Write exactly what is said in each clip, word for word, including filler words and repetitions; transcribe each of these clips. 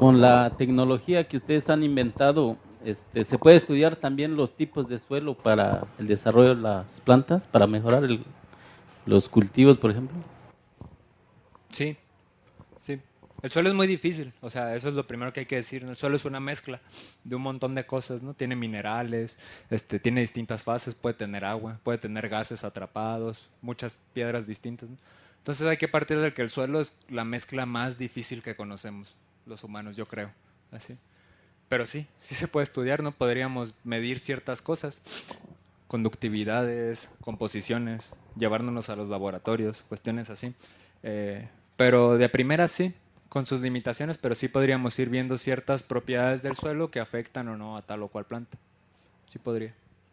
con la tecnología que ustedes han inventado, este, ¿se puede estudiar también los tipos de suelo para el desarrollo de las plantas, para mejorar el, los cultivos, por ejemplo? Sí, sí. El suelo es muy difícil, o sea, eso es lo primero que hay que decir, ¿no? El suelo es una mezcla de un montón de cosas, ¿no? Tiene minerales, este, tiene distintas fases, puede tener agua, puede tener gases atrapados, muchas piedras distintas, ¿no? Entonces hay que partir de que el suelo es la mezcla más difícil que conocemos los humanos, yo creo, así. Pero sí, sí se puede estudiar, ¿no? Podríamos medir ciertas cosas, conductividades, composiciones, llevárnoslos a los laboratorios, cuestiones así. Eh, pero de a primera sí, con sus limitaciones, pero sí podríamos ir viendo ciertas propiedades del suelo que afectan o no a tal o cual planta. Sí podría.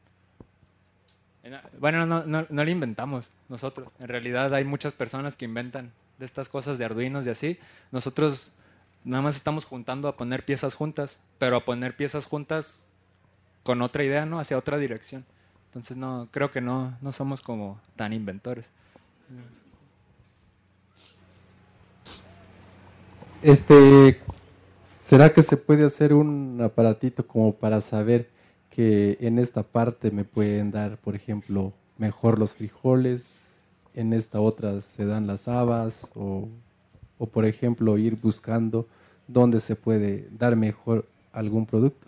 Bueno, no, no, no lo inventamos nosotros. En realidad hay muchas personas que inventan de estas cosas de Arduinos y así. Nosotros nada más estamos juntando a poner piezas juntas, pero a poner piezas juntas con otra idea, ¿no? Hacia otra dirección. Entonces no, creo que no, no somos como tan inventores. Este, ¿será que se puede hacer un aparatito como para saber que en esta parte me pueden dar, por ejemplo, mejor los frijoles, en esta otra se dan las habas, o, o por ejemplo, ir buscando dónde se puede dar mejor algún producto?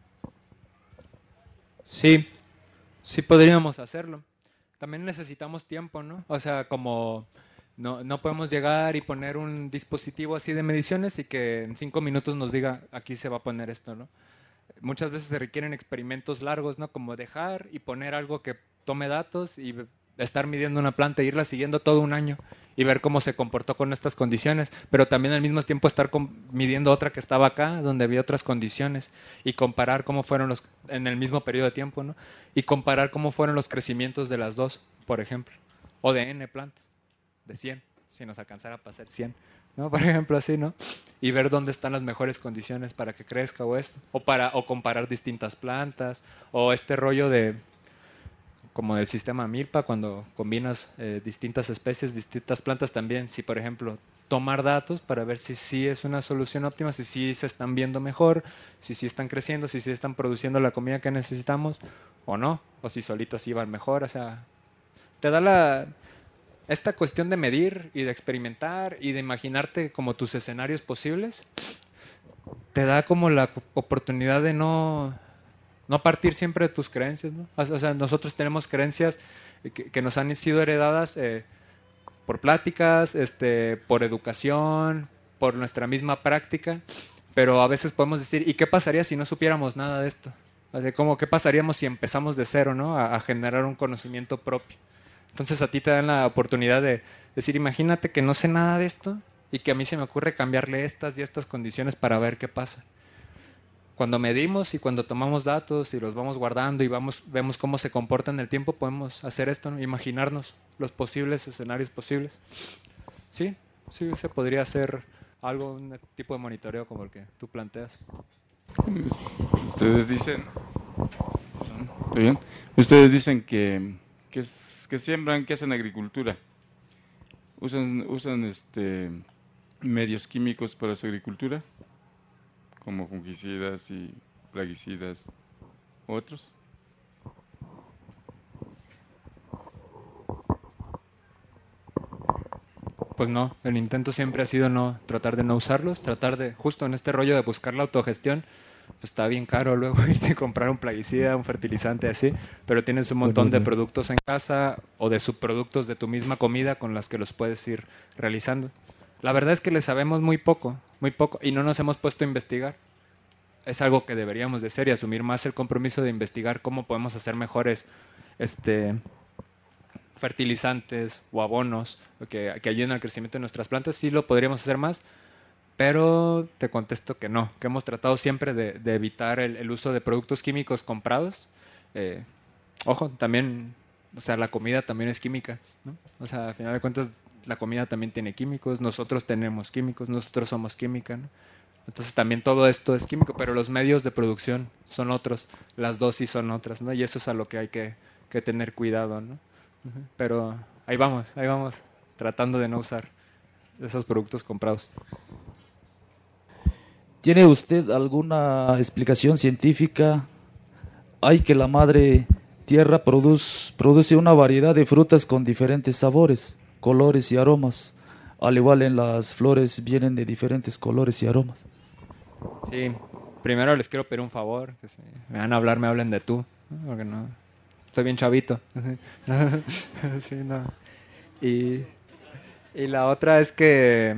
Sí, sí podríamos hacerlo. También necesitamos tiempo, ¿no? O sea, como no, no podemos llegar y poner un dispositivo así de mediciones y que en cinco minutos nos diga aquí se va a poner esto, ¿no? Muchas veces se requieren experimentos largos, ¿no? Como dejar y poner algo que tome datos y estar midiendo una planta e irla siguiendo todo un año y ver cómo se comportó con estas condiciones, pero también al mismo tiempo estar midiendo otra que estaba acá, donde había otras condiciones, y comparar cómo fueron los, en el mismo periodo de tiempo, ¿no? Y comparar cómo fueron los crecimientos de las dos, por ejemplo, o de N plantas, de cien, si nos alcanzara para hacer cien, ¿no? Por ejemplo, así, ¿no? Y ver dónde están las mejores condiciones para que crezca o esto, o para o comparar distintas plantas, o este rollo de como del sistema MIRPA, cuando combinas eh, distintas especies, distintas plantas también, si por ejemplo tomar datos para ver si sí es una solución óptima, si sí se están viendo mejor, si sí están creciendo, si sí están produciendo la comida que necesitamos o no, o si solitos iban mejor, o sea, te da la, esta cuestión de medir y de experimentar y de imaginarte como tus escenarios posibles, te da como la oportunidad de no, no partir siempre de tus creencias, ¿no? O sea, nosotros tenemos creencias que, que nos han sido heredadas eh, por pláticas, este, por educación, por nuestra misma práctica, pero a veces podemos decir, ¿y qué pasaría si no supiéramos nada de esto? O sea, ¿cómo, ¿qué pasaríamos si empezamos de cero, ¿no? a, a generar un conocimiento propio? Entonces a ti te dan la oportunidad de decir, imagínate que no sé nada de esto y que a mí se me ocurre cambiarle estas y estas condiciones para ver qué pasa. Cuando medimos y cuando tomamos datos y los vamos guardando y vamos, vemos cómo se comporta en el tiempo, podemos hacer esto, ¿no? Imaginarnos los posibles escenarios posibles. Sí, sí se podría hacer algo, un tipo de monitoreo como el que tú planteas. Ustedes dicen, ¿está bien? Ustedes dicen que, que, es- que siembran, que hacen agricultura. Usan, usan este medios químicos para su agricultura, como fungicidas y plaguicidas, otros. Pues no, el intento siempre ha sido no tratar de no usarlos, tratar de, justo en este rollo de buscar la autogestión, pues está bien caro luego irte a comprar un plaguicida, un fertilizante así, pero tienes un montón de productos en casa o de subproductos de tu misma comida con las que los puedes ir realizando. La verdad es que le sabemos muy poco, muy poco, y no nos hemos puesto a investigar. Es algo que deberíamos de hacer y asumir más el compromiso de investigar cómo podemos hacer mejores este, fertilizantes o abonos que, que ayuden al crecimiento de nuestras plantas. Sí lo podríamos hacer más, pero te contesto que no, que hemos tratado siempre de, de evitar el, el uso de productos químicos comprados. Eh, ojo, también, o sea, la comida también es química, ¿no? O sea, al final de cuentas, la comida también tiene químicos, nosotros tenemos químicos, nosotros somos química, ¿no? Entonces también todo esto es químico, pero los medios de producción son otros, las dosis son otras, ¿no? Y eso es a lo que hay que, que tener cuidado, ¿no? Uh-huh. Pero ahí vamos, ahí vamos, tratando de no usar esos productos comprados. ¿Tiene usted alguna explicación científica? Hay que la madre tierra produce, produce una variedad de frutas con diferentes sabores, colores y aromas. Al igual en las flores vienen de diferentes colores y aromas. Sí, primero les quiero pedir un favor, que si me van a hablar, me hablen de tú, ¿no? Porque no, estoy bien chavito. Sí, no. Y, y la otra es que,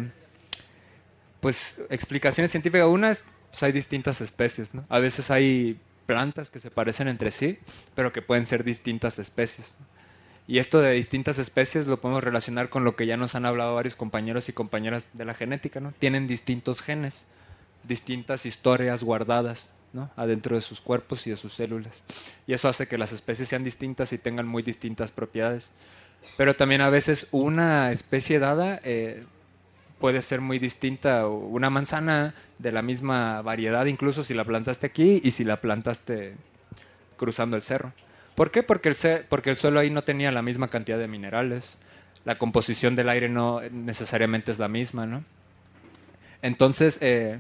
pues, explicaciones científicas, una es, pues hay distintas especies, ¿no? A veces hay plantas que se parecen entre sí, pero que pueden ser distintas especies, ¿no? Y esto de distintas especies lo podemos relacionar con lo que ya nos han hablado varios compañeros y compañeras de la genética, ¿no? Tienen distintos genes, distintas historias guardadas, ¿no? Adentro de sus cuerpos y de sus células. Y eso hace que las especies sean distintas y tengan muy distintas propiedades. Pero también a veces una especie dada eh, puede ser muy distinta. Una manzana de la misma variedad, incluso si la plantaste aquí y si la plantaste cruzando el cerro. ¿Por qué? Porque el, ce- porque el suelo ahí no tenía la misma cantidad de minerales. La composición del aire no necesariamente es la misma, ¿no? Entonces, eh,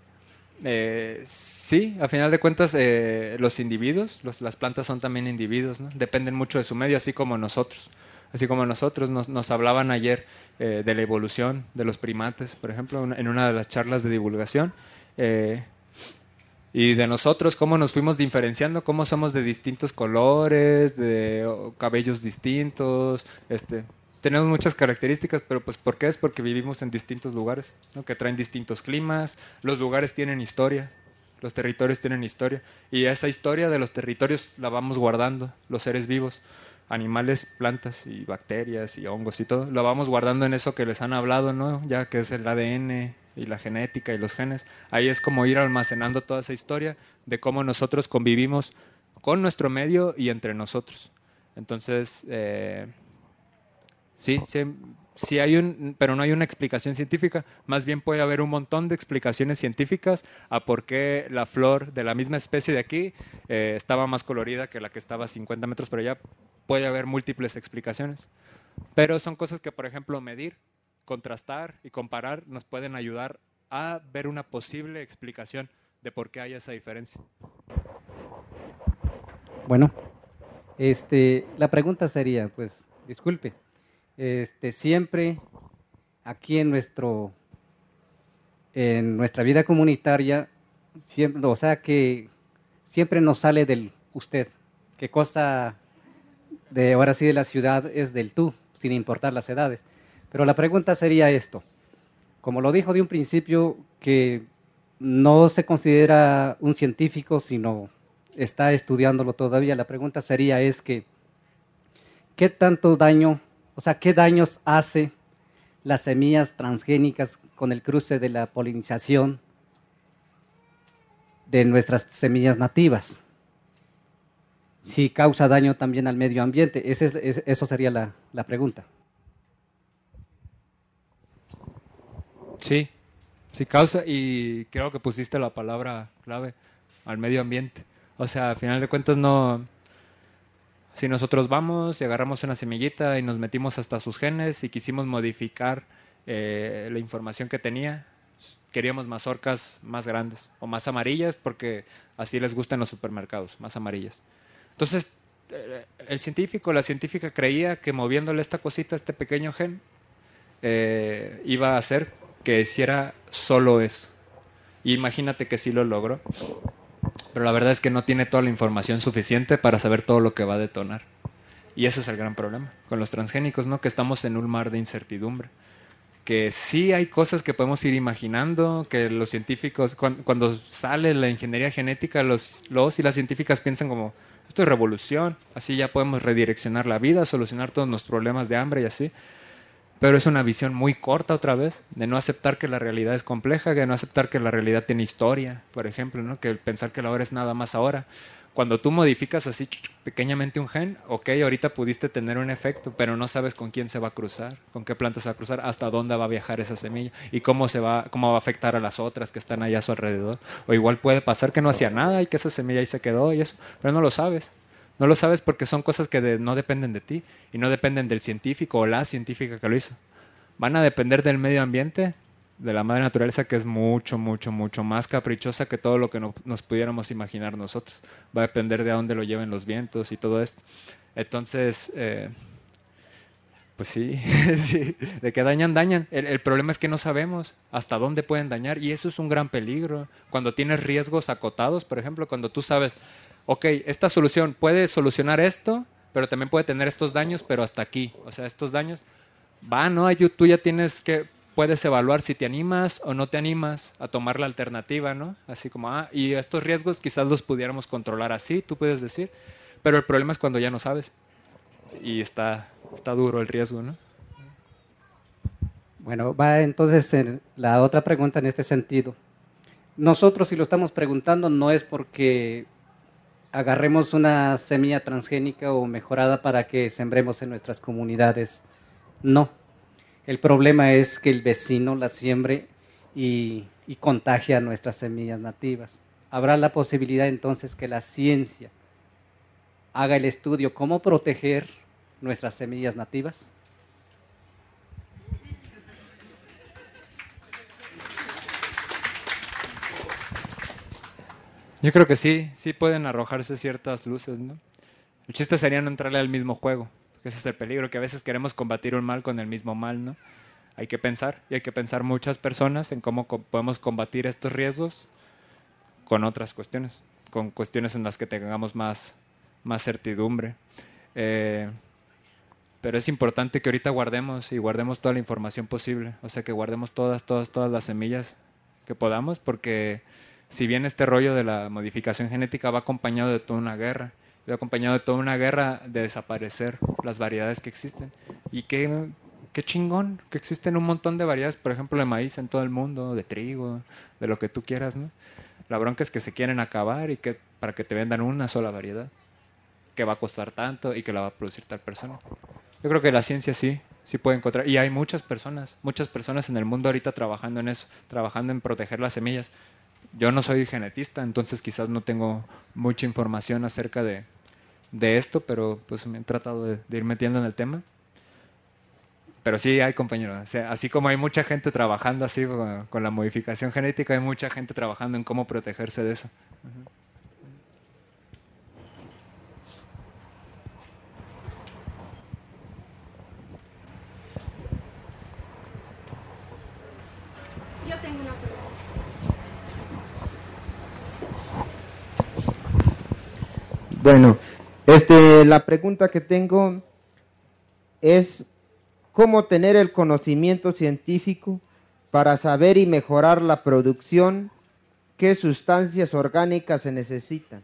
eh, sí, a final de cuentas, eh, los individuos, los, las plantas son también individuos, ¿no? Dependen mucho de su medio, así como nosotros. Así como nosotros, nos, nos hablaban ayer eh, de la evolución de los primates, por ejemplo, en una de las charlas de divulgación. Eh, Y de nosotros, cómo nos fuimos diferenciando, cómo somos de distintos colores, de oh, cabellos distintos, este, tenemos muchas características, pero pues ¿por qué? Es porque vivimos en distintos lugares, ¿no? Que traen distintos climas, los lugares tienen historia, los territorios tienen historia, y esa historia de los territorios la vamos guardando, los seres vivos, animales, plantas y bacterias y hongos y todo, lo vamos guardando en eso que les han hablado, ¿no? Ya que es el A D N y la genética y los genes. Ahí es como ir almacenando toda esa historia de cómo nosotros convivimos con nuestro medio y entre nosotros. Entonces, eh, sí, sí, sí hay un, pero no hay una explicación científica. Más bien puede haber un montón de explicaciones científicas a por qué la flor de la misma especie de aquí eh, estaba más colorida que la que estaba a cincuenta metros por allá. Puede haber múltiples explicaciones. Pero son cosas que, por ejemplo, medir, contrastar y comparar nos pueden ayudar a ver una posible explicación de por qué hay esa diferencia. Bueno, este, la pregunta sería, pues, disculpe, este, siempre aquí en nuestro, en nuestra vida comunitaria, siempre, o sea que siempre nos sale del usted, qué cosa de ahora sí de la ciudad es del tú, sin importar las edades. Pero la pregunta sería esto, como lo dijo de un principio, que no se considera un científico, sino está estudiándolo todavía, la pregunta sería es que, ¿qué tanto daño, o sea, qué daños hace las semillas transgénicas con el cruce de la polinización de nuestras semillas nativas? Si causa daño también al medio ambiente, ese es, es, eso sería la, la pregunta. Sí, sí causa, y creo que pusiste la palabra clave, al medio ambiente. O sea, al final de cuentas no... Si nosotros vamos y agarramos una semillita y nos metimos hasta sus genes y quisimos modificar eh, la información que tenía, queríamos mazorcas más grandes o más amarillas porque así les gustan los supermercados, más amarillas. Entonces, eh, el científico, la científica creía que moviéndole esta cosita, este pequeño gen, eh, iba a hacer que hiciera solo eso. Y imagínate que sí lo logró. Pero la verdad es que no tiene toda la información suficiente para saber todo lo que va a detonar. Y ese es el gran problema con los transgénicos, ¿no? Que estamos en un mar de incertidumbre. Que sí hay cosas que podemos ir imaginando, que los científicos, cuando, cuando sale la ingeniería genética, los, los y las científicas piensan como, esto es revolución, así ya podemos redireccionar la vida, solucionar todos nuestros problemas de hambre y así. Pero es una visión muy corta otra vez, de no aceptar que la realidad es compleja, de no aceptar que la realidad tiene historia, por ejemplo, ¿no? Que pensar que la hora es nada más ahora. Cuando tú modificas así pequeñamente un gen, ok, ahorita pudiste tener un efecto, pero no sabes con quién se va a cruzar, con qué planta se va a cruzar, hasta dónde va a viajar esa semilla y cómo se va, cómo va a afectar a las otras que están allá a su alrededor. O igual puede pasar que no hacía nada y que esa semilla ahí se quedó y eso, pero no lo sabes. No lo sabes porque son cosas que de, no dependen de ti y no dependen del científico o la científica que lo hizo. Van a depender del medio ambiente de la madre naturaleza que es mucho, mucho, mucho más caprichosa que todo lo que no, nos pudiéramos imaginar nosotros. Va a depender de a dónde lo lleven los vientos y todo esto. Entonces, eh, pues sí, sí, de que dañan, dañan. El, el problema es que no sabemos hasta dónde pueden dañar y eso es un gran peligro. Cuando tienes riesgos acotados, por ejemplo, cuando tú sabes, ok, esta solución puede solucionar esto, pero también puede tener estos daños, pero hasta aquí. O sea, estos daños, va, ¿no? Tú ya tienes que, puedes evaluar si te animas o no te animas a tomar la alternativa, ¿no? Así como, ah, y estos riesgos quizás los pudiéramos controlar así, tú puedes decir, pero el problema es cuando ya no sabes y está, está duro el riesgo, ¿no? Bueno, va entonces en la otra pregunta en este sentido. Nosotros, si lo estamos preguntando, no es porque agarremos una semilla transgénica o mejorada para que sembremos en nuestras comunidades. No. El problema es que el vecino la siembre y, y contagia nuestras semillas nativas. ¿Habrá la posibilidad entonces que la ciencia haga el estudio cómo proteger nuestras semillas nativas? Yo creo que sí, sí pueden arrojarse ciertas luces, ¿no? El chiste sería no entrarle al mismo juego, que ese es el peligro, que a veces queremos combatir un mal con el mismo mal, ¿no? Hay que pensar, y hay que pensar muchas personas en cómo co- podemos combatir estos riesgos con otras cuestiones, con cuestiones en las que tengamos más, más certidumbre. Eh, pero es importante que ahorita guardemos y guardemos toda la información posible, o sea, que guardemos todas, todas, todas las semillas que podamos, porque si bien este rollo de la modificación genética va acompañado de toda una guerra, va acompañado de toda una guerra de desaparecer las variedades que existen. Y qué, qué chingón que existen un montón de variedades, por ejemplo, de maíz en todo el mundo, de trigo, de lo que tú quieras, ¿no? La bronca es que se quieren acabar y que para que te vendan una sola variedad, que va a costar tanto y que la va a producir tal persona. Yo creo que la ciencia sí, sí puede encontrar, y hay muchas personas, muchas personas en el mundo ahorita trabajando en eso, trabajando en proteger las semillas. Yo no soy genetista, entonces quizás no tengo mucha información acerca de, de esto, pero pues me he tratado de, de ir metiendo en el tema. Pero sí hay, compañeros, o sea, así como hay mucha gente trabajando así con, con la modificación genética, hay mucha gente trabajando en cómo protegerse de eso. Uh-huh. Yo tengo una pregunta. Bueno, este, la pregunta que tengo es cómo tener el conocimiento científico para saber y mejorar la producción, qué sustancias orgánicas se necesitan.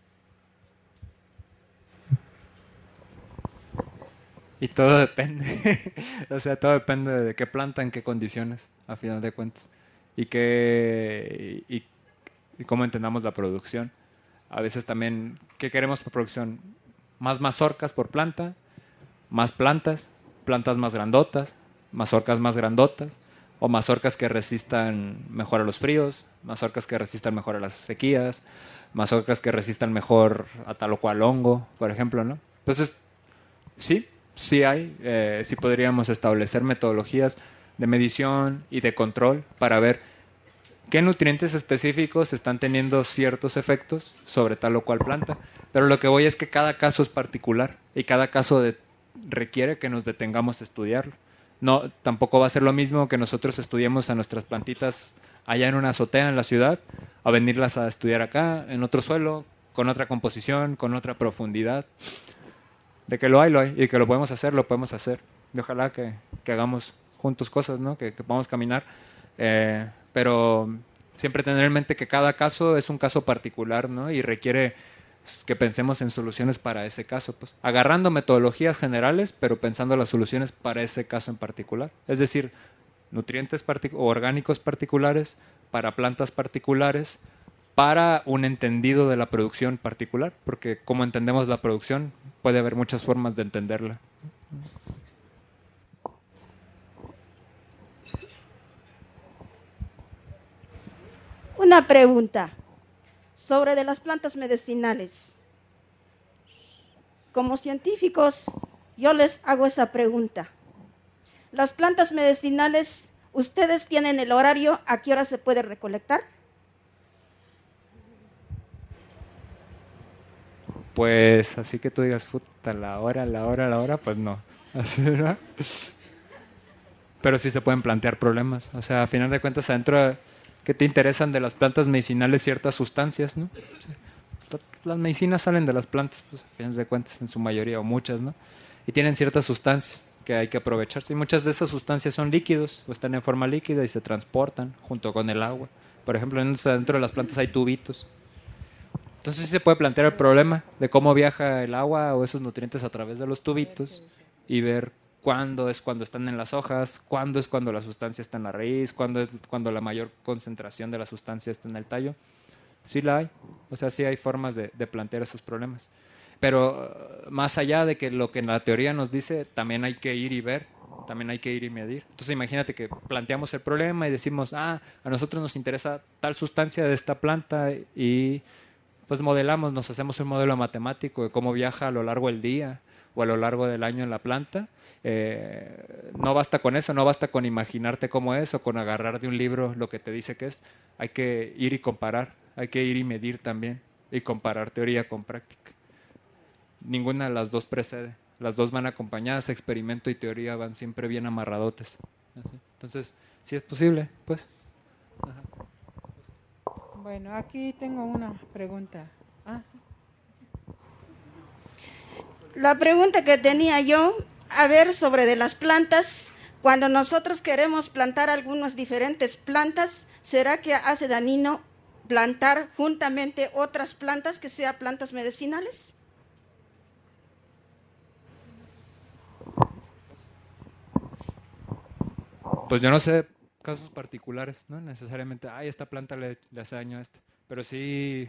Y todo depende, o sea, todo depende de qué planta, en qué condiciones, a final de cuentas, y, qué, y, y cómo entendamos la producción. A veces también, ¿qué queremos por producción? Más mazorcas por planta, más plantas, plantas más grandotas, mazorcas más grandotas, o mazorcas que resistan mejor a los fríos, mazorcas que resistan mejor a las sequías, mazorcas que resistan mejor a tal o cual hongo, por ejemplo, ¿no? Entonces, sí, sí hay, eh, sí podríamos establecer metodologías de medición y de control para ver qué nutrientes específicos están teniendo ciertos efectos sobre tal o cual planta. Pero lo que voy es que cada caso es particular y cada caso de, requiere que nos detengamos a estudiarlo. No, tampoco va a ser lo mismo que nosotros estudiemos a nuestras plantitas allá en una azotea en la ciudad, a venirlas a estudiar acá, en otro suelo, con otra composición, con otra profundidad. De que lo hay, lo hay, y que lo podemos hacer, lo podemos hacer. Y ojalá que, que hagamos juntos cosas, ¿no? Que, que podamos caminar. Eh, pero siempre tener en mente que cada caso es un caso particular, ¿no? Y requiere que pensemos en soluciones para ese caso, pues agarrando metodologías generales, pero pensando las soluciones para ese caso en particular. Es decir, nutrientes partic- orgánicos particulares para plantas particulares, para un entendido de la producción particular, porque como entendemos la producción, puede haber muchas formas de entenderla. Una pregunta sobre de las plantas medicinales. Como científicos, yo les hago esa pregunta. ¿Las plantas medicinales ¿Ustedes tienen el horario? ¿A qué hora se puede recolectar? Pues así que tú digas, puta, la hora, la hora, la hora, pues no. Así, ¿no? Pero sí se pueden plantear problemas. O sea, a final de cuentas, adentro, ¿qué te interesan de las plantas medicinales ciertas sustancias, no? Las medicinas salen de las plantas, pues a final de cuentas, en su mayoría, o muchas, ¿no? Y tienen ciertas sustancias que hay que aprovecharse. Y muchas de esas sustancias son líquidos, o están en forma líquida y se transportan junto con el agua. Por ejemplo, dentro de las plantas hay tubitos. Entonces sí se puede plantear el problema de cómo viaja el agua o esos nutrientes a través de los tubitos y ver cuándo es cuando están en las hojas, cuándo es cuando la sustancia está en la raíz, cuándo es cuando la mayor concentración de la sustancia está en el tallo. Sí la hay, o sea, sí hay formas de, de plantear esos problemas. Pero uh, más allá de que lo que en la teoría nos dice, también hay que ir y ver, también hay que ir y medir. Entonces imagínate que planteamos el problema y decimos, ah, a nosotros nos interesa tal sustancia de esta planta y pues modelamos, nos hacemos un modelo matemático de cómo viaja a lo largo del día o a lo largo del año en la planta. Eh, no basta con eso, no basta con imaginarte cómo es o con agarrar de un libro lo que te dice que es. Hay que ir y comparar, hay que ir y medir también y comparar teoría con práctica. Ninguna de las dos precede, las dos van acompañadas, experimento y teoría van siempre bien amarradotes. ¿Así? Entonces, si es posible, pues. Ajá. Bueno, aquí tengo una pregunta. Ah, sí. La pregunta que tenía yo, a ver, sobre de las plantas, cuando nosotros queremos plantar algunas diferentes plantas, ¿será que hace dañino plantar juntamente otras plantas que sean plantas medicinales? Pues yo no sé casos particulares, no necesariamente, ay, esta planta le, le hace daño a esta, pero sí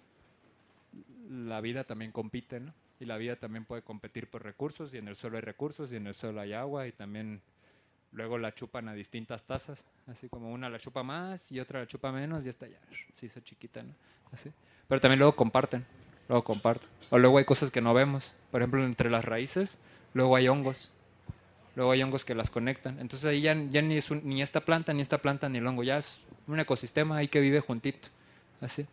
la vida también compite, ¿no? Y la vida también puede competir por recursos, y en el suelo hay recursos, y en el suelo hay agua, y también luego la chupan a distintas tasas, así como una la chupa más y otra la chupa menos, y esta ya se hizo chiquita, ¿no? Así. Pero también luego comparten, luego comparten. O luego hay cosas que no vemos, por ejemplo, entre las raíces, luego hay hongos. Luego hay hongos que las conectan. Entonces ahí ya, ya ni es un, ni esta planta, ni esta planta, ni el hongo. Ya es un ecosistema ahí que vive juntito. Así.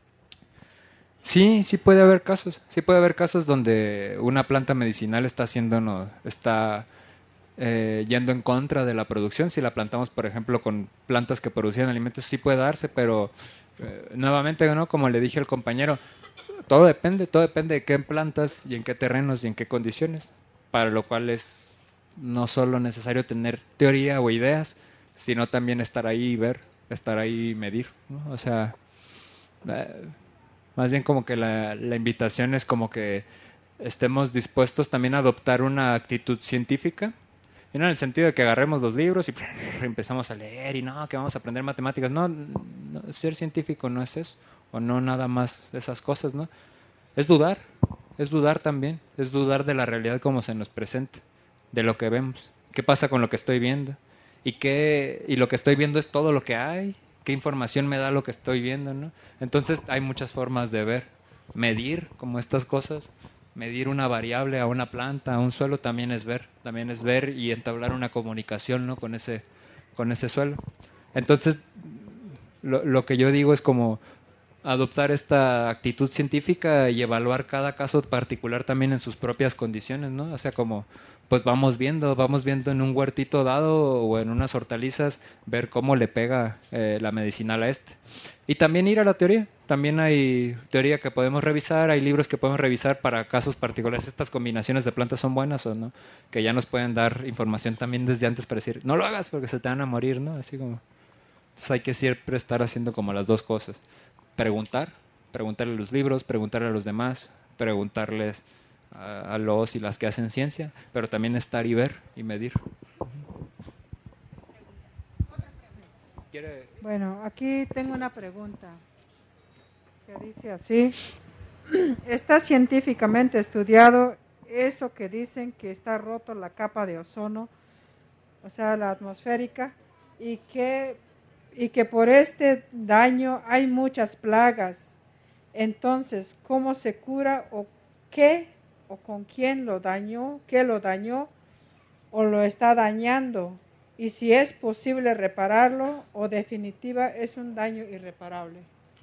Sí, sí puede haber casos. Sí puede haber casos donde una planta medicinal está haciendo, no, está eh, yendo en contra de la producción. Si la plantamos, por ejemplo, con plantas que producían alimentos, sí puede darse, pero eh, nuevamente, ¿no? Como le dije al compañero, todo depende, todo depende de qué plantas y en qué terrenos y en qué condiciones. Para lo cual es no solo necesario tener teoría o ideas, sino también estar ahí y ver, estar ahí y medir, ¿no? O sea, eh, más bien como que la, la invitación es como que estemos dispuestos también a adoptar una actitud científica, y no en el sentido de que agarremos los libros y empezamos a leer y no, que vamos a aprender matemáticas. No, no, ser científico no es eso, o no nada más esas cosas, ¿no? Es dudar, es dudar también, es dudar de la realidad como se nos presenta, de lo que vemos, qué pasa con lo que estoy viendo, y qué, y lo que estoy viendo es todo lo que hay, qué información me da lo que estoy viendo, ¿no? Entonces hay muchas formas de ver, medir como estas cosas, medir una variable a una planta, a un suelo, también es ver, también es ver y entablar una comunicación, ¿no? con ese, con ese suelo. Entonces, lo, lo que yo digo es como adoptar esta actitud científica y evaluar cada caso particular también en sus propias condiciones, ¿no? O sea, como pues vamos viendo, vamos viendo en un huertito dado o en unas hortalizas, ver cómo le pega eh, la medicinal a este. Y también ir a la teoría. También hay teoría que podemos revisar, hay libros que podemos revisar para casos particulares. Estas combinaciones de plantas son buenas o no, que ya nos pueden dar información también desde antes para decir, no lo hagas porque se te van a morir, ¿no? Así como... Entonces hay que siempre estar haciendo como las dos cosas. Preguntar, preguntarle a los libros, preguntarle a los demás, preguntarles a, a los y las que hacen ciencia, pero también estar y ver y medir. ¿Quiere? Bueno, aquí tengo una pregunta que dice así. ¿Está científicamente estudiado eso que dicen que está roto la capa de ozono, o sea, la atmosférica, y que y que por este daño hay muchas plagas? Entonces, ¿cómo se cura o qué o con quién lo dañó, qué lo dañó o lo está dañando? y si es posible repararlo o definitiva es un daño irreparable.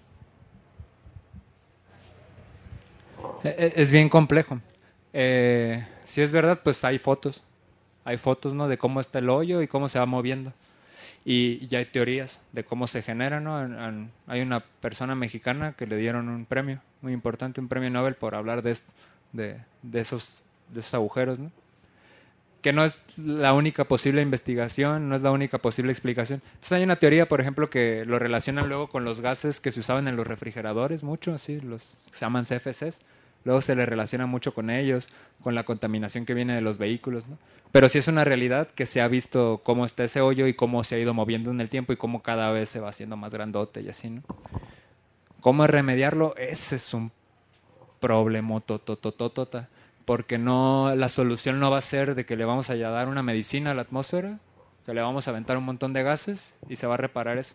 Es bien complejo. Eh, si es verdad, pues hay fotos. Hay fotos, ¿no? De cómo está el hoyo y cómo se va moviendo. Y ya hay teorías de cómo se genera, ¿no? En, en, hay una persona mexicana que le dieron un premio muy importante, un premio Nobel por hablar de esto, de, de, esos, de esos agujeros, ¿no? Que no es la única posible investigación, no es la única posible explicación. Entonces hay una teoría, por ejemplo, que lo relacionan luego con los gases que se usaban en los refrigeradores, mucho, sí, los que se llaman C F Cs. Luego se le relaciona mucho con ellos, con la contaminación que viene de los vehículos, ¿no? Pero sí es una realidad que se ha visto cómo está ese hoyo y cómo se ha ido moviendo en el tiempo y cómo cada vez se va haciendo más grandote y así, ¿no? ¿Cómo remediarlo? Ese es un problema totototota, porque no, la solución no va a ser de que le vamos a dar una medicina a la atmósfera, que le vamos a aventar un montón de gases y se va a reparar eso.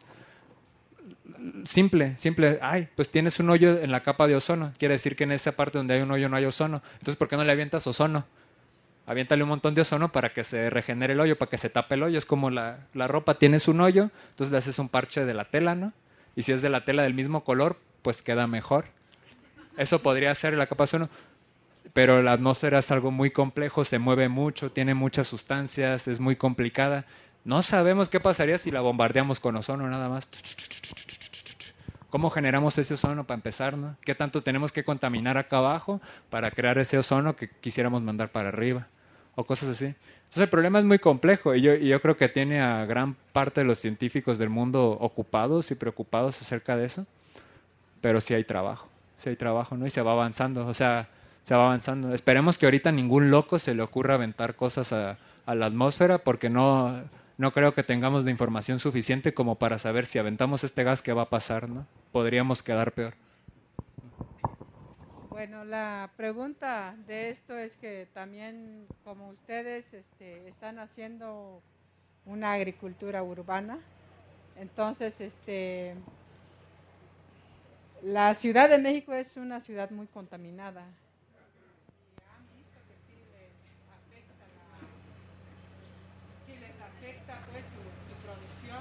Simple, simple. Ay, pues tienes un hoyo en la capa de ozono. Quiere decir que en esa parte donde hay un hoyo no hay ozono. Entonces, ¿por qué no le avientas ozono? Aviéntale un montón de ozono para que se regenere el hoyo, para que se tape el hoyo. Es como la, la ropa, tienes un hoyo, entonces le haces un parche de la tela, ¿no? Y si es de la tela del mismo color, pues queda mejor. Eso podría ser la capa de ozono. Pero la atmósfera es algo muy complejo, se mueve mucho, tiene muchas sustancias, es muy complicada. No sabemos qué pasaría si la bombardeamos con ozono nada más. ¿Cómo generamos ese ozono para empezar, no? ¿Qué tanto tenemos que contaminar acá abajo para crear ese ozono que quisiéramos mandar para arriba? O cosas así. Entonces el problema es muy complejo y yo, y yo creo que tiene a gran parte de los científicos del mundo ocupados y preocupados acerca de eso. Pero sí hay trabajo, sí hay trabajo, ¿no? Y se va avanzando, o sea, se va avanzando. Esperemos que ahorita ningún loco se le ocurra aventar cosas a, a la atmósfera porque no... No creo que tengamos la información suficiente como para saber si aventamos este gas qué va a pasar, ¿no? Podríamos quedar peor. Bueno, la pregunta de esto es que también como ustedes este, están haciendo una agricultura urbana, entonces este, la Ciudad de México es una ciudad muy contaminada. Afecta pues su, su producción.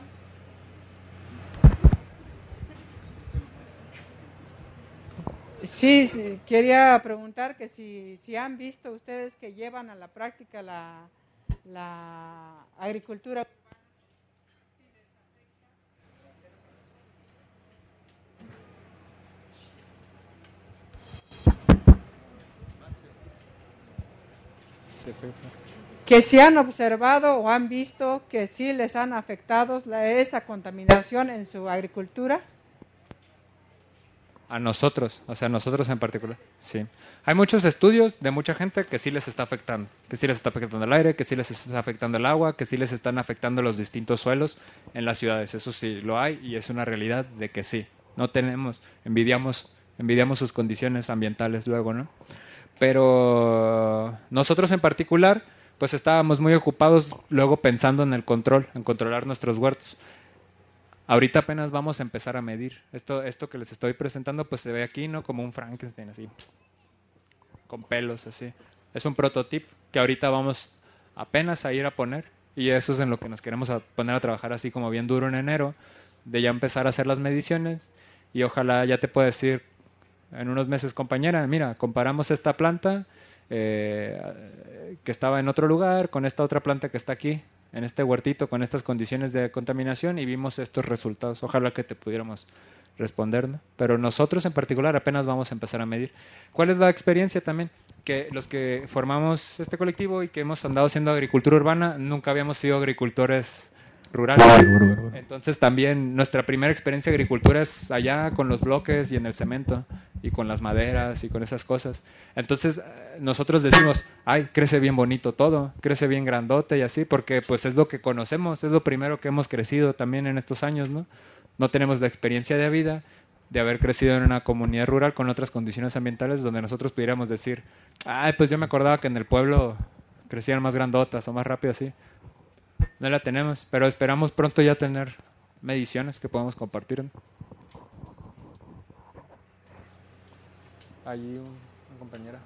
Sí, sí, quería preguntar que si, si han visto ustedes que llevan a la práctica la, la agricultura. Que si han observado o han visto que sí les han afectado la, esa contaminación en su agricultura. A nosotros, o sea, a nosotros en particular, sí. Hay muchos estudios de mucha gente que sí les está afectando, que sí les está afectando el aire, que sí les está afectando el agua, que sí les están afectando los distintos suelos en las ciudades. Eso sí lo hay y es una realidad de que sí. No tenemos, envidiamos, envidiamos sus condiciones ambientales luego, ¿no? Pero nosotros en particular, pues estábamos muy ocupados luego pensando en el control, en controlar nuestros huertos. Ahorita apenas vamos a empezar a medir. Esto, esto que les estoy presentando, pues se ve aquí, ¿no? Como un Frankenstein, así, con pelos, así. Es un prototipo que ahorita vamos apenas a ir a poner y eso es en lo que nos queremos a poner a trabajar así como bien duro en enero, de ya empezar a hacer las mediciones y ojalá ya te pueda decir en unos meses, compañera, mira, comparamos esta planta eh, que estaba en otro lugar con esta otra planta que está aquí, en este huertito, con estas condiciones de contaminación y vimos estos resultados. Ojalá que te pudiéramos responder, ¿no? Pero nosotros en particular apenas vamos a empezar a medir. ¿Cuál es la experiencia también? Que los que formamos este colectivo y que hemos andado haciendo agricultura urbana, nunca habíamos sido agricultores rurales. Entonces también nuestra primera experiencia de agricultura es allá con los bloques y en el cemento y con las maderas y con esas cosas. Entonces nosotros decimos, ay, crece bien bonito todo, crece bien grandote y así, porque pues es lo que conocemos, es lo primero que hemos crecido también en estos años, ¿no? No tenemos la experiencia de vida de haber crecido en una comunidad rural con otras condiciones ambientales donde nosotros pudiéramos decir, ay, pues yo me acordaba que en el pueblo crecían más grandotas o más rápido así. No la tenemos, pero esperamos pronto ya tener mediciones que podamos compartir. Allí una compañera.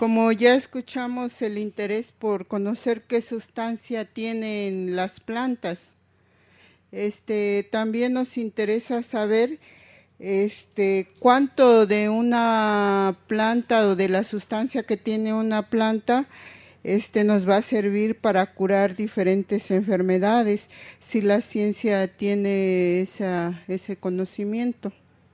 como ya escuchamos el interés por conocer qué sustancia tienen las plantas, este, también nos interesa saber este, cuánto de una planta o de la sustancia que tiene una planta este, nos va a servir para curar diferentes enfermedades, si la ciencia tiene esa, ese conocimiento.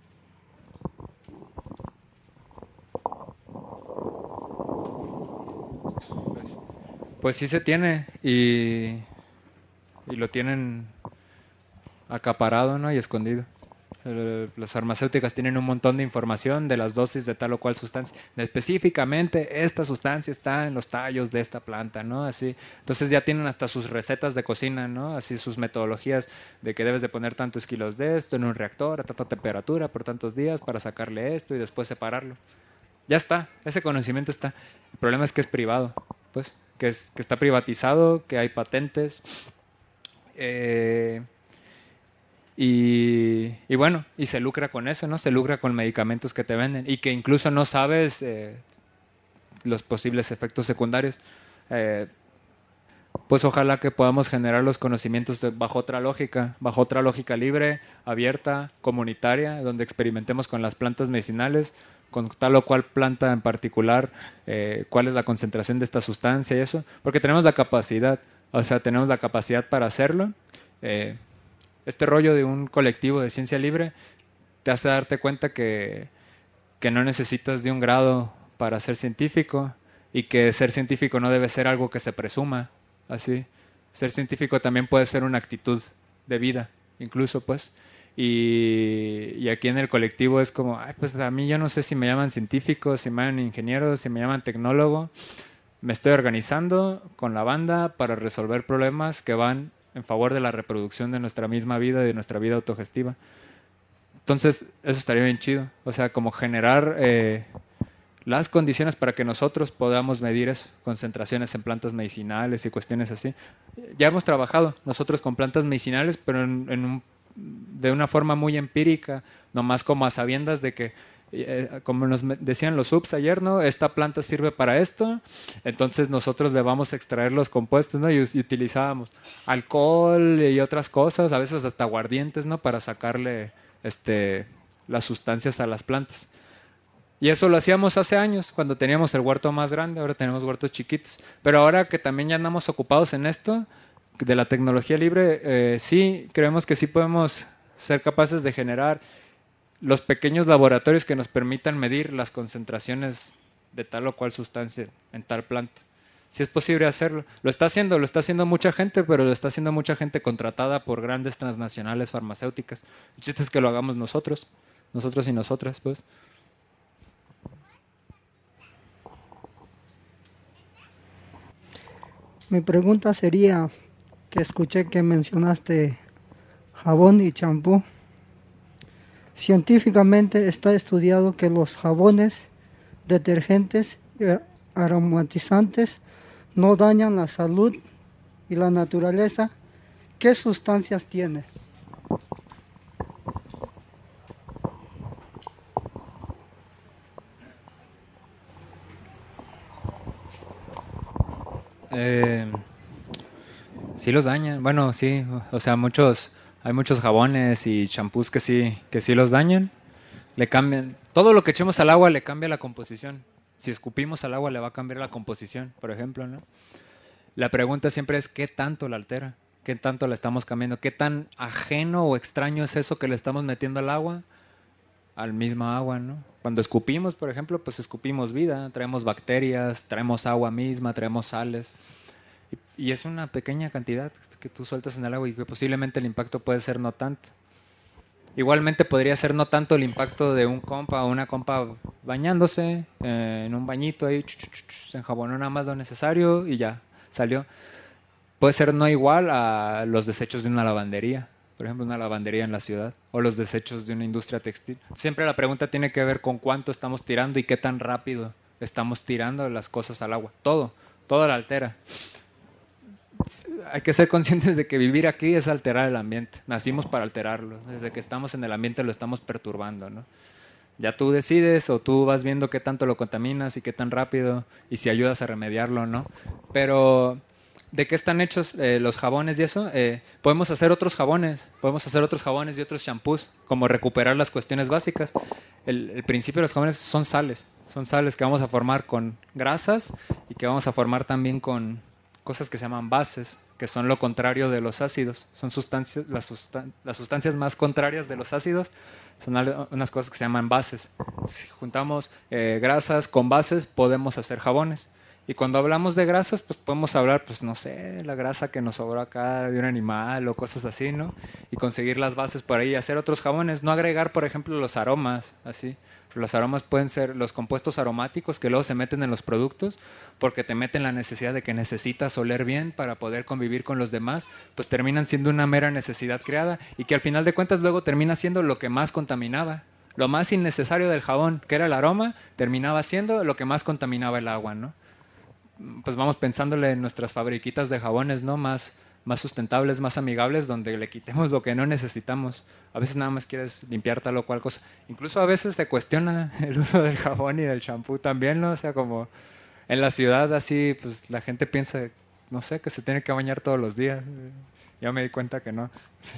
Pues, pues sí se tiene y, y lo tienen acaparado, ¿no? Y escondido. Las farmacéuticas tienen un montón de información de las dosis de tal o cual sustancia. Específicamente, esta sustancia está en los tallos de esta planta, ¿no? Así. Entonces ya tienen hasta sus recetas de cocina, ¿no? Así sus metodologías de que debes de poner tantos kilos de esto en un reactor a tanta temperatura por tantos días para sacarle esto y después separarlo. Ya está, ese conocimiento está. El problema es que es privado, pues, que, es, que está privatizado, que hay patentes. Eh... Y, y bueno, y se lucra con eso, ¿no? Se lucra con medicamentos que te venden y que incluso no sabes eh, los posibles efectos secundarios. Eh, pues ojalá que podamos generar los conocimientos de, bajo otra lógica, bajo otra lógica libre, abierta, comunitaria, donde experimentemos con las plantas medicinales, con tal o cual planta en particular, eh, cuál es la concentración de esta sustancia y eso, porque tenemos la capacidad, o sea, tenemos la capacidad para hacerlo. Eh, Este rollo de un colectivo de ciencia libre te hace darte cuenta que, que no necesitas de un grado para ser científico y que ser científico no debe ser algo que se presuma, así. Ser científico también puede ser una actitud de vida, incluso, pues. Y, y aquí en el colectivo es como, ay, pues a mí yo no sé si me llaman científico, si me llaman ingeniero, si me llaman tecnólogo. Me estoy organizando con la banda para resolver problemas que van en favor de la reproducción de nuestra misma vida y de nuestra vida autogestiva. Entonces, eso estaría bien chido. O sea, como generar eh, las condiciones para que nosotros podamos medir eso, concentraciones en plantas medicinales y cuestiones así. Ya hemos trabajado nosotros con plantas medicinales, pero en, en un, de una forma muy empírica, nomás como a sabiendas de que Eh, como nos decían los subs ayer, ¿no? Esta planta sirve para esto, entonces nosotros le vamos a extraer los compuestos, ¿no? Y, y utilizábamos alcohol y otras cosas, a veces hasta aguardientes, ¿no? Para sacarle este, las sustancias a las plantas. Y eso lo hacíamos hace años, cuando teníamos el huerto más grande, ahora tenemos huertos chiquitos. Pero ahora que también ya andamos ocupados en esto, de la tecnología libre, eh, sí, creemos que sí podemos ser capaces de generar los pequeños laboratorios que nos permitan medir las concentraciones de tal o cual sustancia en tal planta. Si es posible hacerlo. Lo está haciendo, lo está haciendo mucha gente, pero lo está haciendo mucha gente contratada por grandes transnacionales farmacéuticas. El chiste es que lo hagamos nosotros, nosotros y nosotras, pues. Mi pregunta sería, que escuché que mencionaste jabón y champú. Científicamente está estudiado que los jabones, detergentes y aromatizantes no dañan la salud y la naturaleza. ¿Qué sustancias tiene? Eh, sí los dañan. Bueno, sí, o sea, muchos... Hay muchos jabones y champús que sí, que sí los dañan. Le cambian. Todo lo que echemos al agua le cambia la composición. Si escupimos al agua le va a cambiar la composición, por ejemplo, ¿no? La pregunta siempre es ¿qué tanto la altera? ¿Qué tanto la estamos cambiando? ¿Qué tan ajeno o extraño es eso que le estamos metiendo al agua? Al mismo agua, ¿no? Cuando escupimos, por ejemplo, pues escupimos vida. Traemos bacterias, traemos agua misma, traemos sales. Y es una pequeña cantidad que tú sueltas en el agua y que posiblemente el impacto puede ser no tanto. Igualmente podría ser no tanto el impacto de un compa o una compa bañándose eh, en un bañito ahí, ch, ch, ch, se enjabonó nada más lo necesario y ya, salió. Puede ser no igual a los desechos de una lavandería, por ejemplo, una lavandería en la ciudad, o los desechos de una industria textil. Siempre la pregunta tiene que ver con cuánto estamos tirando y qué tan rápido estamos tirando las cosas al agua. Todo, todo la altera. Hay que ser conscientes de que vivir aquí es alterar el ambiente. Nacimos para alterarlo. Desde que estamos en el ambiente lo estamos perturbando, ¿no? Ya tú decides o tú vas viendo qué tanto lo contaminas y qué tan rápido y si ayudas a remediarlo o no. Pero, ¿de qué están hechos eh, los jabones y eso? Eh, podemos hacer otros jabones, podemos hacer otros jabones y otros shampoos, como recuperar las cuestiones básicas. El, el principio de los jabones son sales, son sales que vamos a formar con grasas y que vamos a formar también con cosas que se llaman bases, que son lo contrario de los ácidos. Son sustancias, las, sustan las sustancias más contrarias de los ácidos son unas cosas que se llaman bases. Si juntamos eh, grasas con bases, podemos hacer jabones. Y cuando hablamos de grasas, pues podemos hablar, pues no sé, la grasa que nos sobró acá de un animal o cosas así, ¿no? Y conseguir las bases por ahí y hacer otros jabones. No agregar, por ejemplo, los aromas, así. Los aromas pueden ser los compuestos aromáticos que luego se meten en los productos porque te meten la necesidad de que necesitas oler bien para poder convivir con los demás, pues terminan siendo una mera necesidad creada y que al final de cuentas luego termina siendo lo que más contaminaba. Lo más innecesario del jabón, que era el aroma, terminaba siendo lo que más contaminaba el agua, ¿no? Pues vamos pensándole en nuestras fabriquitas de jabones, ¿no? Más, más sustentables, más amigables, donde le quitemos lo que no necesitamos. A veces nada más quieres limpiar tal o cual cosa. Incluso a veces se cuestiona el uso del jabón y del champú también, ¿no? O sea, como en la ciudad así, pues la gente piensa, no sé, que se tiene que bañar todos los días. Ya me di cuenta que no.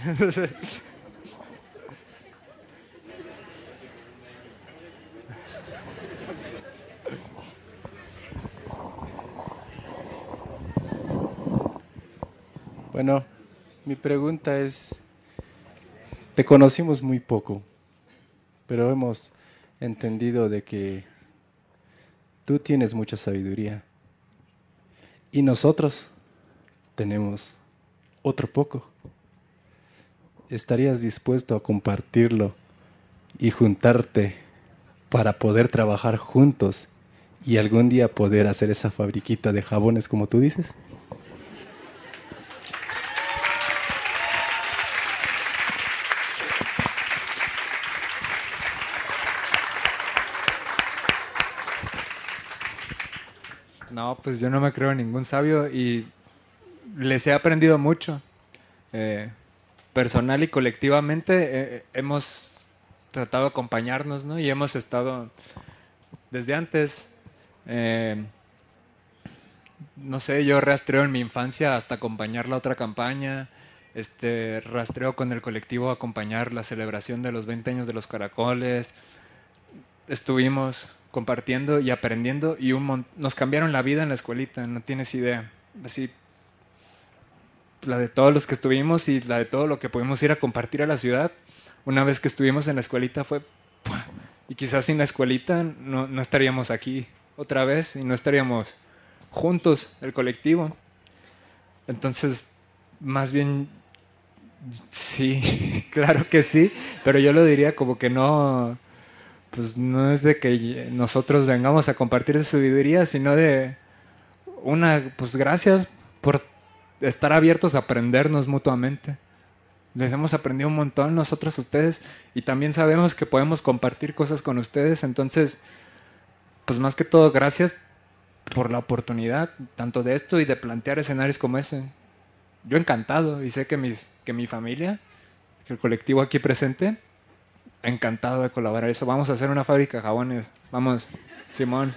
Bueno, mi pregunta es, te conocimos muy poco, pero hemos entendido de que tú tienes mucha sabiduría y nosotros tenemos otro poco. ¿Estarías dispuesto a compartirlo y juntarte para poder trabajar juntos y algún día poder hacer esa fabriquita de jabones como tú dices? No, pues yo no me creo ningún sabio y les he aprendido mucho. Eh, personal y colectivamente eh, hemos tratado de acompañarnos, ¿no? Y hemos estado desde antes, eh, no sé, yo rastreo en mi infancia hasta acompañar la otra campaña, este rastreo con el colectivo acompañar la celebración de los veinte años de los caracoles. Estuvimos compartiendo y aprendiendo y un nos cambiaron la vida en la escuelita, no tienes idea. Así, la de todos los que estuvimos y la de todo lo que pudimos ir a compartir a la ciudad. Una vez que estuvimos en la escuelita fue... Y quizás sin la escuelita no, no estaríamos aquí otra vez y no estaríamos juntos, el colectivo. Entonces, más bien, sí, claro que sí, pero yo lo diría como que no... Pues no es de que nosotros vengamos a compartir esa sabiduría, sino de una, pues gracias por estar abiertos a aprendernos mutuamente. Les hemos aprendido un montón nosotros ustedes y también sabemos que podemos compartir cosas con ustedes, entonces, pues más que todo, gracias por la oportunidad, tanto de esto y de plantear escenarios como ese. Yo encantado y sé que, mis, que mi familia, que el colectivo aquí presente, encantado de colaborar. Eso, vamos a hacer una fábrica de jabones. Vamos, Simón.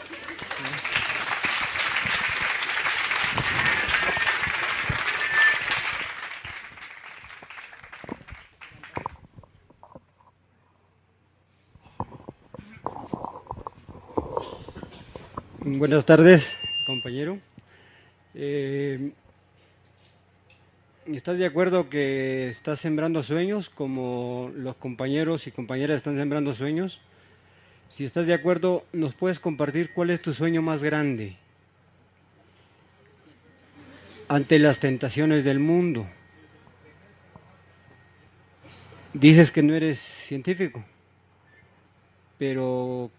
Buenas tardes, compañero. Eh, ¿Estás de acuerdo que estás sembrando sueños como los compañeros y compañeras están sembrando sueños? Si estás de acuerdo, ¿nos puedes compartir cuál es tu sueño más grande ante las tentaciones del mundo? Dices que no eres científico, pero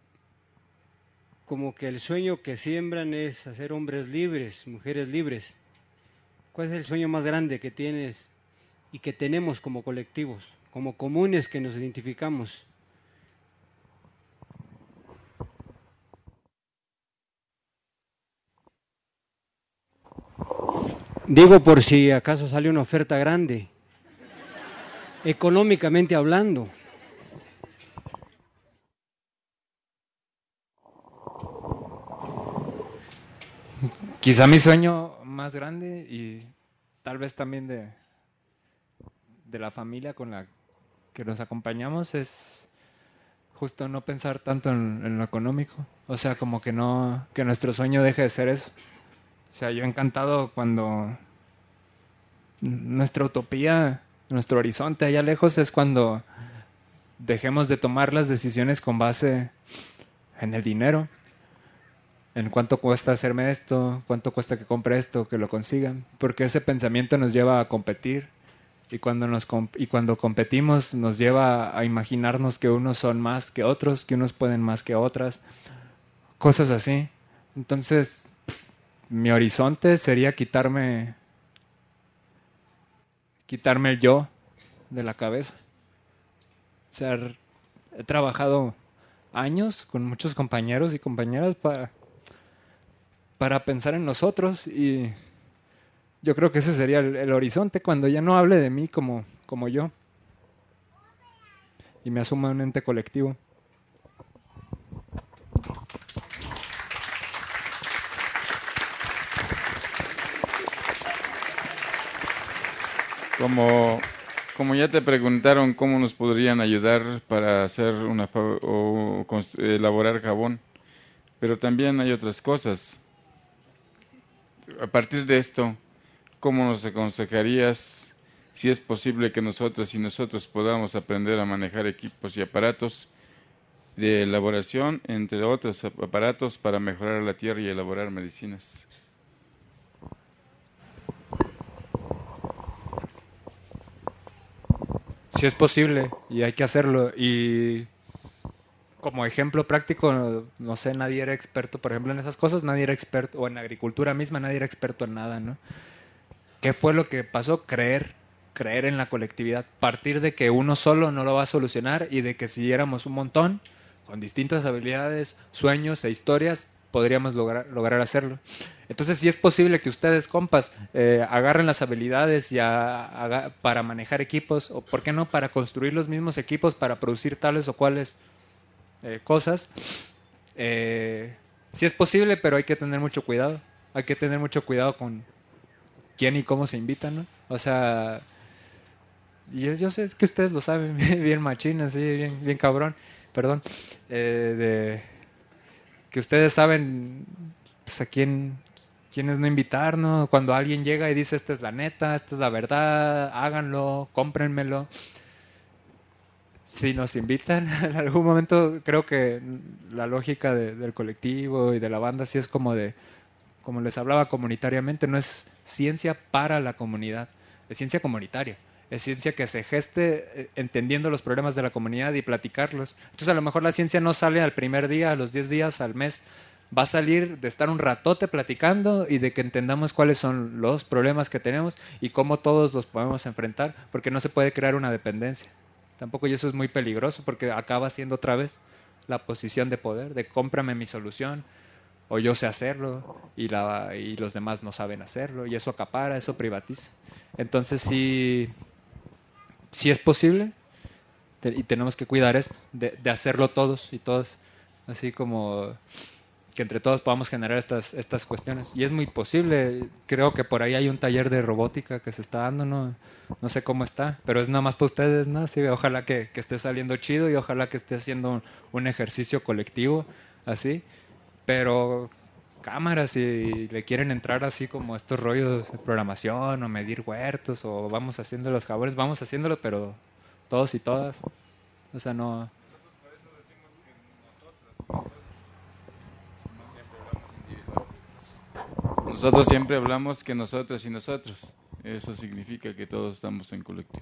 como que el sueño que siembran es hacer hombres libres, mujeres libres. ¿Cuál es el sueño más grande que tienes y que tenemos como colectivos, como comunes que nos identificamos? Digo por si acaso sale una oferta grande, económicamente hablando. quizá mi sueño más grande y tal vez también de, de la familia con la que nos acompañamos es justo no pensar tanto en, en lo económico. O sea, como que no, que nuestro sueño deje de ser eso. O sea, yo encantado cuando nuestra utopía, nuestro horizonte allá lejos es cuando dejemos de tomar las decisiones con base en el dinero, en cuánto cuesta hacerme esto, cuánto cuesta que compre esto, que lo consigan, porque ese pensamiento nos lleva a competir y cuando nos comp- y cuando competimos nos lleva a imaginarnos que unos son más que otros, que unos pueden más que otras, cosas así. Entonces, mi horizonte sería quitarme quitarme el yo de la cabeza. O sea, he trabajado años con muchos compañeros y compañeras para, para pensar en nosotros y yo creo que ese sería el, el horizonte cuando ya no hable de mí como, como yo y me asuma un ente colectivo. Como, como ya te preguntaron cómo nos podrían ayudar para hacer una fa- o cons- elaborar jabón, pero también hay otras cosas. A partir de esto, ¿cómo nos aconsejarías si es posible que nosotras y nosotros podamos aprender a manejar equipos y aparatos de elaboración, entre otros ap- aparatos para mejorar la tierra y elaborar medicinas? Sí es posible y hay que hacerlo. Y como ejemplo práctico, no sé, nadie era experto, por ejemplo, en esas cosas, nadie era experto, o en agricultura misma, nadie era experto en nada, ¿no? ¿Qué fue lo que pasó? Creer, creer en la colectividad, partir de que uno solo no lo va a solucionar y de que si éramos un montón, con distintas habilidades, sueños e historias, podríamos lograr, lograr hacerlo. Entonces, sí es posible que ustedes, compas, eh, agarren las habilidades ya haga, para manejar equipos, o por qué no, para construir los mismos equipos, para producir tales o cuales eh, cosas. Eh, sí es posible, pero hay que tener mucho cuidado. Hay que tener mucho cuidado con quién y cómo se invitan, ¿no? O sea, yo, yo sé que ustedes lo saben bien machín, así, bien, bien cabrón, perdón, eh, de que ustedes saben pues, a quién, quiénes no invitar, ¿no? Cuando alguien llega y dice, esta es la neta, esta es la verdad, háganlo, cómprenmelo. Si nos invitan, en algún momento creo que la lógica de, del colectivo y de la banda sí es como de, como les hablaba comunitariamente, no es ciencia para la comunidad, es ciencia comunitaria. Es ciencia que se geste eh, entendiendo los problemas de la comunidad y platicarlos. Entonces a lo mejor la ciencia no sale al primer día, a los diez días, al mes. Va a salir de estar un ratote platicando y de que entendamos cuáles son los problemas que tenemos y cómo todos los podemos enfrentar, porque no se puede crear una dependencia. Tampoco, y eso es muy peligroso porque acaba siendo otra vez la posición de poder, de cómprame mi solución, o yo sé hacerlo y, la, y los demás no saben hacerlo, y eso acapara, eso privatiza. Entonces sí... si es posible te, y tenemos que cuidar esto, de, de hacerlo todos y todas, así como que entre todos podamos generar estas, estas cuestiones. Y es muy posible, creo que por ahí hay un taller de robótica que se está dando, no, no sé cómo está, pero es nada más para ustedes, ¿no? Sí, ojalá que, que esté saliendo chido y ojalá que esté haciendo un, un ejercicio colectivo, así, pero... cámaras y le quieren entrar así como estos rollos de programación o medir huertos o vamos haciendo los jabones, vamos haciéndolo, pero todos y todas, o sea, no... Nosotros siempre hablamos que nosotras y nosotros. Eso significa que todos estamos en colectivo.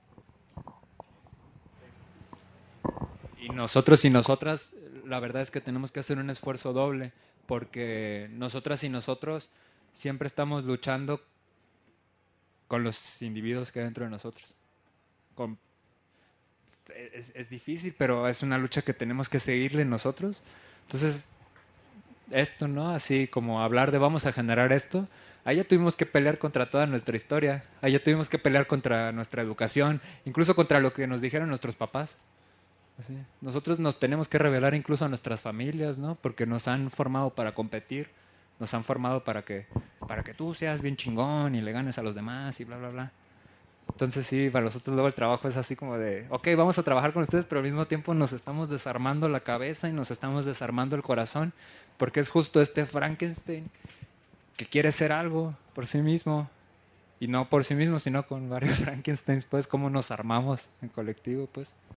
Y nosotros y nosotras, la verdad es que tenemos que hacer un esfuerzo doble, porque nosotras y nosotros siempre estamos luchando con los individuos que hay dentro de nosotros. Con, es, es difícil, pero es una lucha que tenemos que seguirle nosotros. Entonces, esto, ¿no? Así como hablar de vamos a generar esto, ahí ya tuvimos que pelear contra toda nuestra historia, ahí ya tuvimos que pelear contra nuestra educación, incluso contra lo que nos dijeron nuestros papás. Así. Nosotros nos tenemos que revelar incluso a nuestras familias, ¿no? Porque nos han formado para competir, nos han formado para que, para que tú seas bien chingón y le ganes a los demás y bla, bla, bla. Entonces sí, para nosotros luego el trabajo es así como de, ok, vamos a trabajar con ustedes, pero al mismo tiempo nos estamos desarmando la cabeza y nos estamos desarmando el corazón, porque es justo este Frankenstein que quiere ser algo por sí mismo, y no por sí mismo, sino con varios Frankensteins, pues, cómo nos armamos en colectivo, pues.